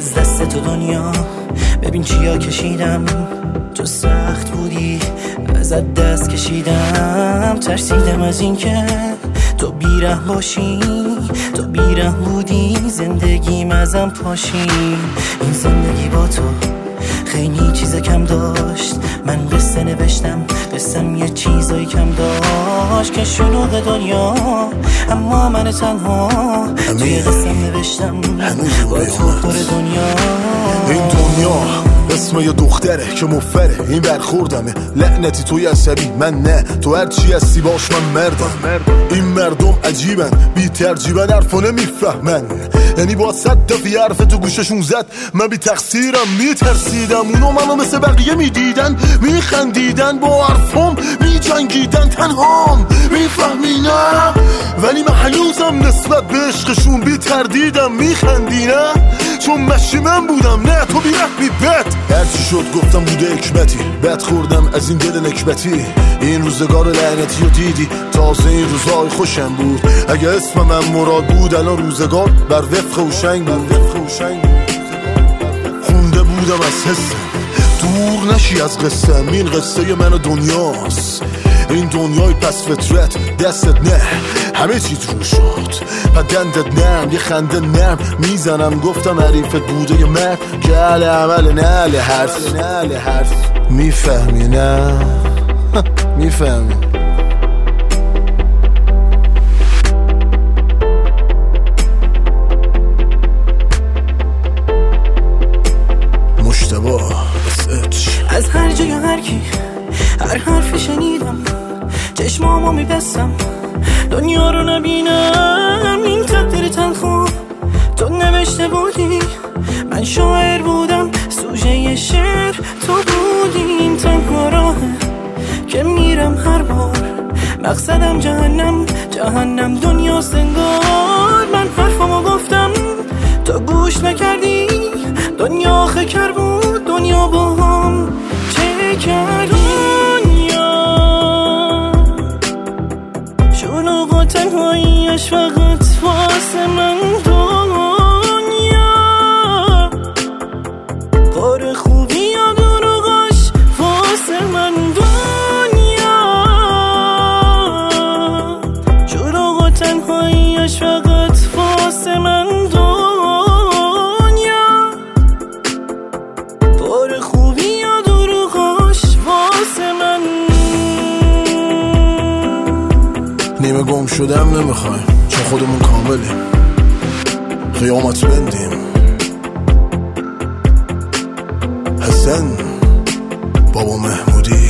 از دست تو دنیا ببین چیا کشیدم، تو سخت بودی ازت دست کشیدم. ترسیدم از این که تو بیرحم باشی، تو بیرحم بودی زندگیم ازم پاشی. این زندگی با تو خیلی چیز کم داشت، من قصه نوشتم قصم یه چیزایی کم داشت که شلوغ دنیا اما من تنها توی قصم نوشتم با تو پر دنیا. این دنیا اسم یه دختره که مفره، این برخوردمه لعنتی توی عصبی من نه، تو هر چی هستی باش من مردم. این مردم عجیبن بی ترجیبن حرفو نمیفهمن، یعنی با 100 دفعه حرف تو گوششون زد من بی تقصیرم میترسیدم، اونو منو مثل بقیه میدیدن میخندیدن، با حرفم میجنگیدن، تنهام میفهمی نه ولی من هنوزم نسبت به عشقشون بی تردیدم میخندی نه چون مشی من بودم نه تو بیرحمی بد. هرچی شد گفتم بوده حکمتی، بد خوردم از این دل نکبتی. این روزگار لعنتی رو دیدی تازه این روزای خوشم بود، اگه اسم من مراد بود الان روزگار بر وفق هوشنگ بود. خونده بودم از حسم دور نشی از قصم، این قصه من و دنیاست، این دنیای پس فطرت دستت نه همه چی رو شد پدندت نرم یه خنده نرم میزنم، گفتم حریفت بوده یه مرد که اهل عمل نه اهل حرف. میفهمی نه میفهمی. مشتبه از هر جای هر کی هر حرفی شنیدم چشمامو میبستم دنیا رو نبینم. این تقدیر تلخو تو نوشته بودی، من شاعر بودم سوژه شعر تو بودی. این تنها راهه که میرم هر بار، مقصدم جهنم دنیا سنگار. من حرفمو گفتم تو گوش نکردی، دنیا خکر بود دنیا با هم چه کردی. شلوغ و تنهاییش فقط واسه من دنیا، کار خوبی یا دروغش واسه من دنیا. شلوغ و تنهاییش فقط واسه من دنیا، کار خوبی یا دروغش واسه من. نیمه گم شدم نمیخوایم چون خودمون کاملیم، قیامت بندیم حسن بابا محمودی.